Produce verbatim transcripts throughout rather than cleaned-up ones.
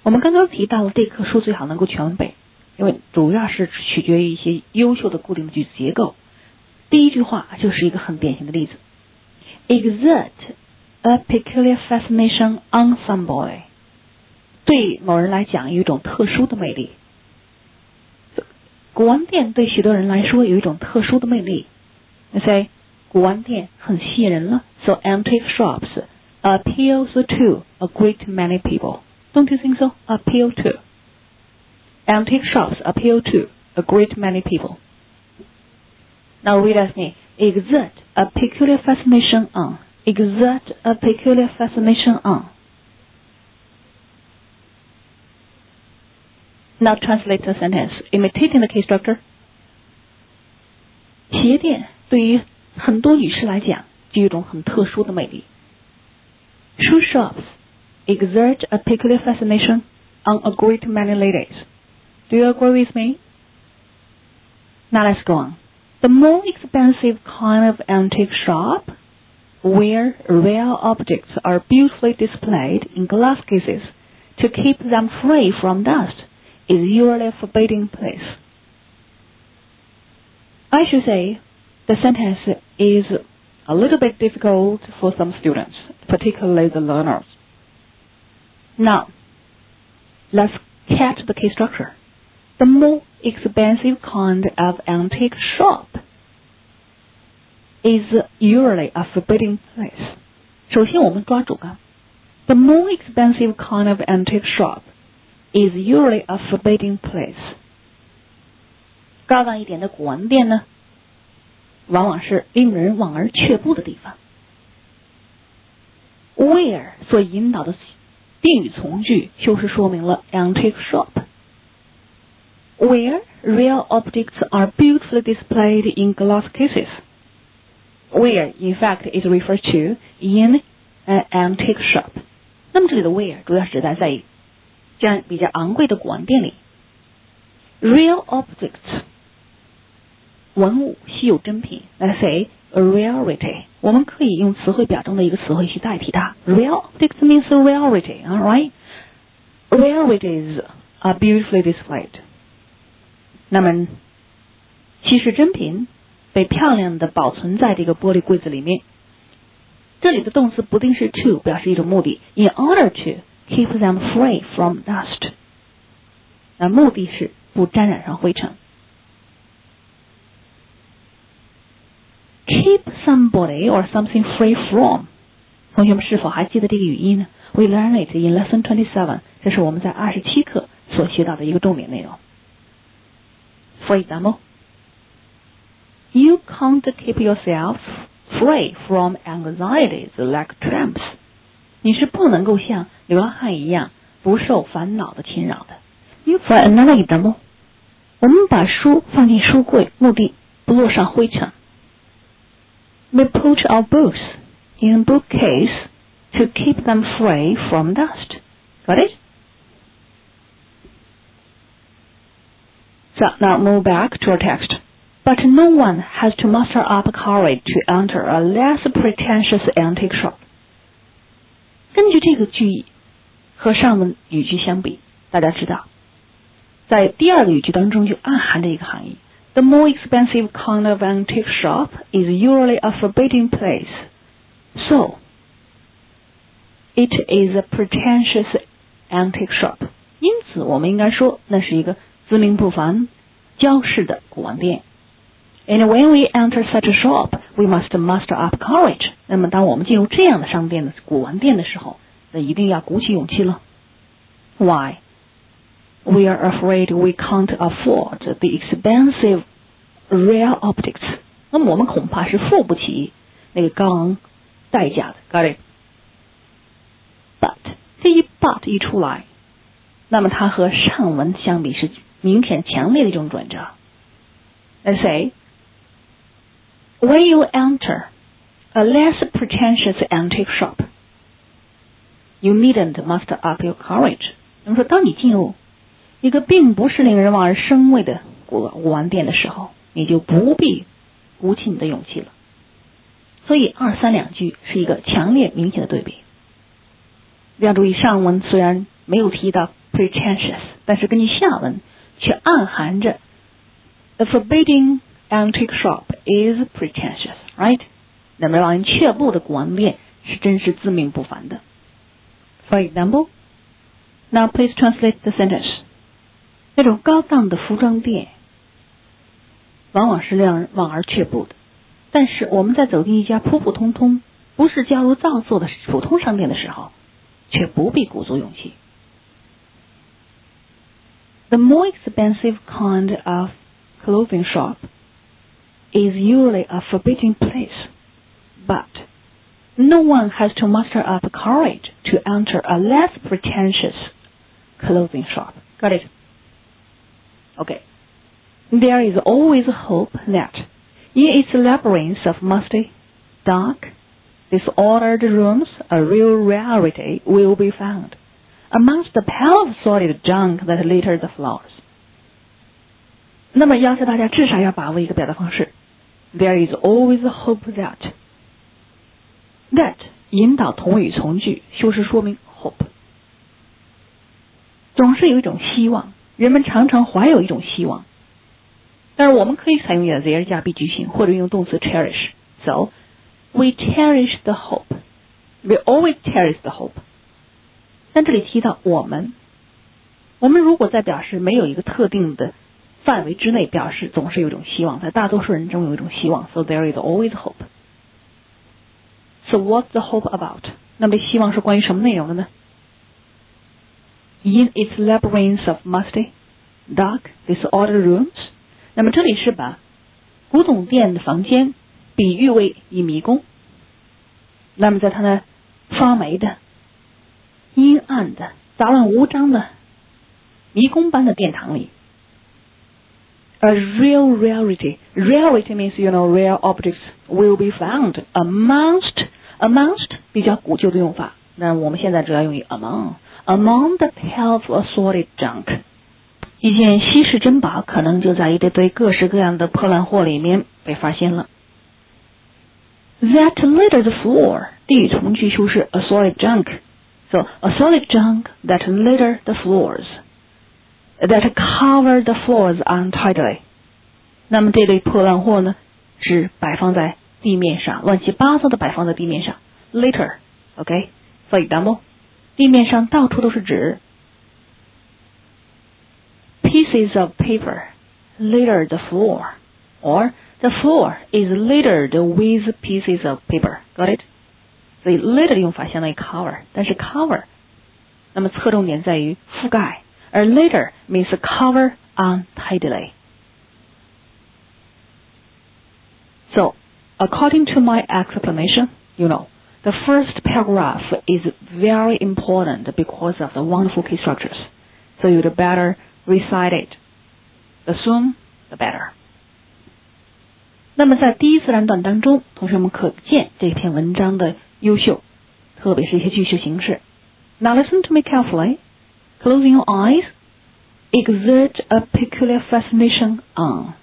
我们刚刚提到了这课书最好能够全背，因为主要是取决于一些优秀的固定的句子结构。第一句话就是一个很典型的例子 exert a peculiar fascination on somebody， 对某人来讲有一种特殊的魅力。古玩店对许多人来说有一种特殊的魅力。Let's say 古玩店很吸引人了 ，so antique shops appeals to a great many people. Don't you think so? Appeal to. Antique shops appeal to a great many people. Now read as me. Exert a peculiar fascination on. Exert a peculiar fascination on. Now translate the sentence. Imitating the case structure. 鞋店对于很多女士来讲具有一种很特殊的魅力。Shoe shops exert a peculiar fascination on a great many ladies. Do you agree with me? Now let's go on. The more expensive kind of antique shop, where rare objects are beautifully displayed in glass cases to keep them free from dust, is usually a forbidding place. I should say, the sentence is a little bit difficult for some students, particularly the learners. Now, let's catch the case structure. The more expensive kind of antique shop is usually a forbidding place. 首先我们抓住啊 The more expensive kind of antique shop is usually a forbidding place. 高档一点的古玩店呢，往往是令人望而却步的地方。Where 所引导的定语从句修饰说明了 antique shop. Where rare objects are beautifully displayed in glass cases. Where, in fact, is referred to in an antique shop. 那么这里的 where 主要是指代在这样比较昂贵的古玩店里。Rare objects 文物稀有珍品 Let's say a rarity. 我们可以用词汇表中的一个词汇去代替它。Rare objects means a rarity, alright? Rarities are beautifully displayed. 那么稀世珍品被漂亮的保存在这个玻璃柜子里面。这里的动词不定式 to 表示一种目的 in order to keep them free from dust. 那目的是不沾染上灰尘。Keep somebody or something free from. 同学们是否还记得这个语义呢？ We learn it in lesson twenty-seven. 这是我们在二十七课所学到的一个重点内容。For example, you can't keep yourself free from anxieties like tramps. 你是不能够像流浪汉一样不受烦恼的侵扰的。For another example, 我们把书放进书柜，目的不落上灰尘。We put our books in a bookcase to keep them free from dust. Got it? So now move back to our text. But no one has to muster up courage to enter a less pretentious antique shop. 根据这个句意和上文语句相比，大家知道，在第二个语句当中就暗含着一个含义。The more expensive kind of antique shop is usually a forbidding place. So, it is a pretentious antique shop. 因此，我们应该说，那是一个自命不凡、骄饰的古玩店。And when we enter such a shop, we must muster up courage. 那么，当我们进入这样的商店的古玩店的时候，那一定要鼓起勇气了。Why? We are afraid we can't afford the expensive rare objects. 那么我们恐怕是付不起那个高昂代价的。Got it? But 这一 but 一出来，那么它和上文相比是明显强烈的一种转折。Let's say, when you enter a less pretentious antique shop, you needn't muster up your courage. 那么说，当你进入一个并不是令人望而生畏的古玩店的时候，你就不必鼓起你的勇气了。所以二三两句是一个强烈明显的对比。要注意，上文虽然没有提到 pretentious， 但是根据下文却暗含着 a forbidden antique shop is pretentious, right？ 那么让人却步的古玩店是真是自命不凡的。For example, now please translate the sentence. 那种高档的服装店往往是让人望而却步的，但是我们在走进一家普普通通不是矫揉造作的普通商店的时候，却不必鼓足勇气。The more expensive kind of clothing shop is usually a forbidden place, but no one has to muster up courage to enter a less pretentious clothing shop. Got it? Okay. There is always hope that in its labyrinth of musty, dark, disordered rooms, a real rarity will be found amongst the pile of solid junk that litter the floors. 那么要求大家至少要把握一个表达方式 There is always hope that That 引导同语从句，修饰说明 hope。 总是有一种希望，人们常常怀有一种希望，但是我们可以采用 there 加 be 句型，或者用动词 cherish。 So, we cherish the hope. We always cherish the hope. 但这里提到我们，我们如果在表示没有一个特定的范围之内表示总是有一种希望，在大多数人中有一种希望 So there is always hope. So what's the hope about? 那么希望是关于什么内容的呢？ In its labyrinth of musty, dark, disordered rooms. 那么这里是把古董店的房间比喻为一迷宫。那么在它的发霉的、阴暗的、杂乱无章的迷宫般的殿堂里，A real rarity. Rarity means, you know, rare objects will be found amongst, amongst 比较古旧的用法，那我们现在主要用于 among, among the pile of assorted junk. 一件稀世珍宝可能就在一堆堆各式各样的破烂货里面被发现了。That litter the floor. 地语从句修饰 assorted junk. So, assorted junk that litter the floors.That cover the floors untidily. 那么这类破烂货呢，是摆放在地面上，乱七八糟的摆放在地面上。Litter, okay? For example, 地面上到处都是纸。Pieces of paper litter the floor, or the floor is littered with pieces of paper. Got it? 所以 litter 用法相当于 cover, 但是 cover 那么侧重点在于覆盖。而 litter means cover untidily. So, according to my explanation, you know, the first paragraph is very important because of the wonderful key structures. So you'd better recite it. The sooner, the better. 那么在第一自然段当中，同学们可见这篇文章的优秀，特别是一些句式形式。Now listen to me carefully.Closing your eyes, exert a peculiar fascination on.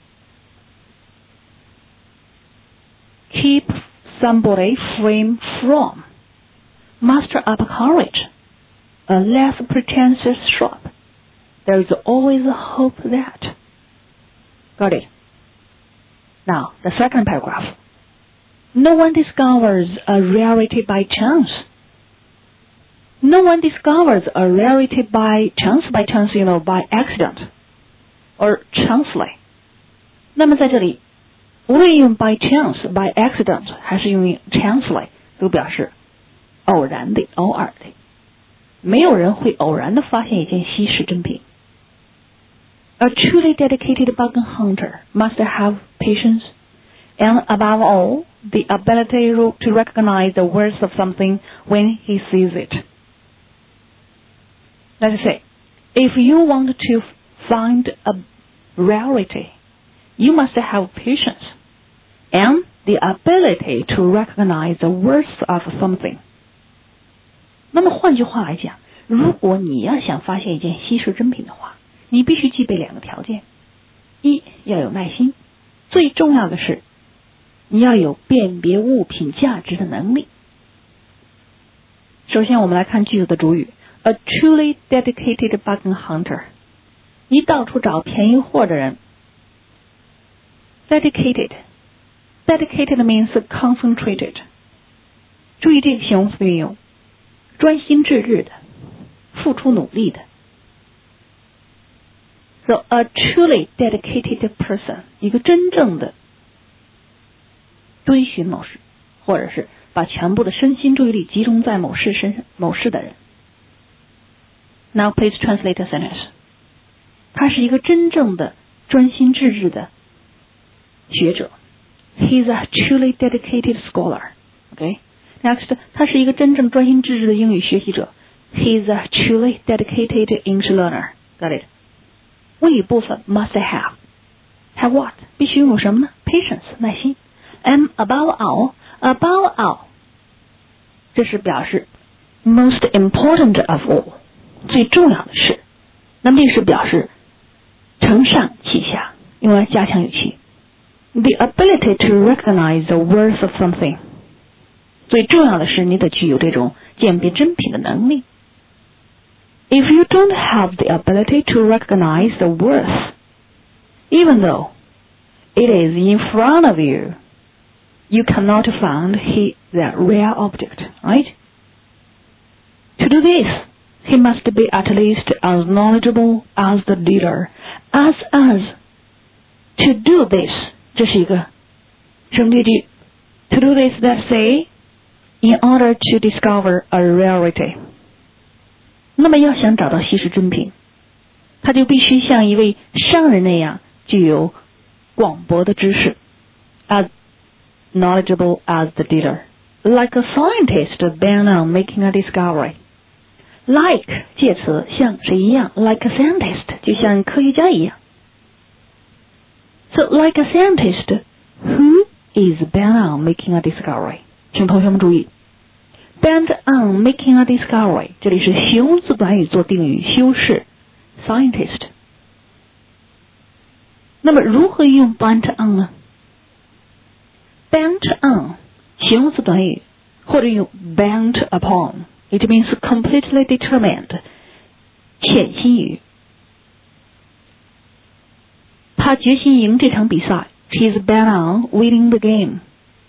Keep somebody frame from. Muster up courage. A less pretentious shop. There is always a hope that. Got it? Now, the second paragraph. No one discovers a rarity by chance.No one discovers a rarity by chance, by chance, you know, by accident, or chancely. 那么在这里，无论用 by chance, by accident, 还是用 chancely, 都表示偶然的、偶尔的。没有人会偶然的发现一件稀世珍品。A truly dedicated bargain hunter must have patience, and above all, the ability to recognize the worth of something when he sees it.Let's say, if you want to find a rarity, you must have patience and the ability to recognize the worth of something. 那么换句话来讲，如果你要想发现一件稀世珍品的话，你必须具备两个条件：一，要有耐心；最重要的是，你要有辨别物品价值的能力。首先，我们来看句子的主语。A a truly dedicated bargain hunter， 一到处找便宜货的人。Dedicated Dedicated means concentrated， 注意这个形容词的运用，专心致志的，付出努力的。So a truly dedicated person， 一个真正的追寻某事，或者是把全部的身心注意力集中在某事身上、某事的人。Now please translate a sentence。他是一个真正的专心致志的学者。He's a truly dedicated scholar。Okay. Next， 他是一个真正专心致志的英语学习者。He's a truly dedicated English learner. Got it？ 谓语部分 must have have what？ 必须拥有什么呢 ？Patience， 耐心。And above all, above all， 这是表示 most important of all， 最重要的是。那么这是表示承上启下，用来加强语气。The ability to recognize the worth of something， 最重要的是你得具有这种鉴别真品的能力。If you don't have the ability to recognize the worth, even though it is in front of you, you cannot find he, the rare object, right? To do this, he must be at least as knowledgeable as the dealer, as as. To do this, 这是一个省略句。To do this, let's say, in order to discover a rarity. 那么要想找到稀世珍品，他就必须像一位商人那样具有广博的知识 as knowledgeable as the dealer, like a scientist bent on making a discovery. Like 介词像谁一样 like a scientist 就像科学家一样。So like a scientist who is bent on making a discovery. 请同学们注意，bent on making a discovery 这里是形容词短语做定语修饰 scientist。那么如何用 bent on 呢？ bent on 形容词短语，或者用 bent upon。It means completely determined， 潜心于。他决心赢这场比赛 ，He's bent on winning the game。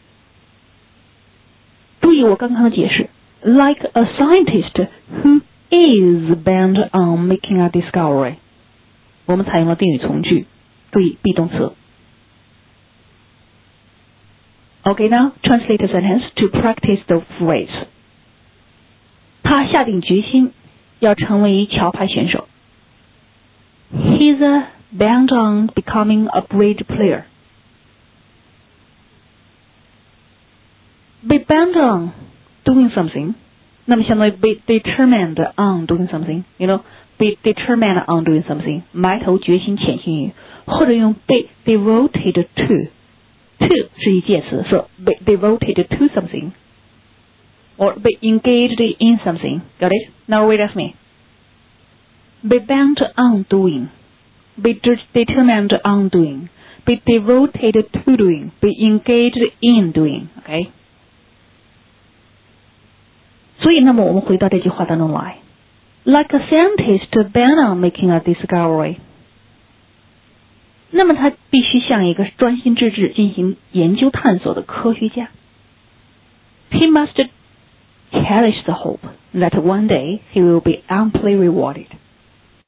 注意我刚刚的解释 ，like a scientist who is bent on making a discovery。我们采用了定语从句，注意 be 动词。Okay, now translate the sentence to practice the phrase。他下定决心要成为桥牌选手。He's uh, bent on becoming a bridge player. Be bent on doing something. 那么相当于 be determined on doing something. You know, be determined on doing something. 埋头决心潜心于，或者用 be devoted to. To 是一介词 so be devoted to something.Or be engaged in something. Got it? Now read with me. Be bent on doing. Be de- determined on doing. Be devoted to doing. Be engaged in doing. Okay? 所以那么我们回到这句话当中来。Like a scientist bent on making a discovery. 那么他必须像一个专心致志进行研究探索的科学家。He must cherish the hope that one day he will be amply rewarded.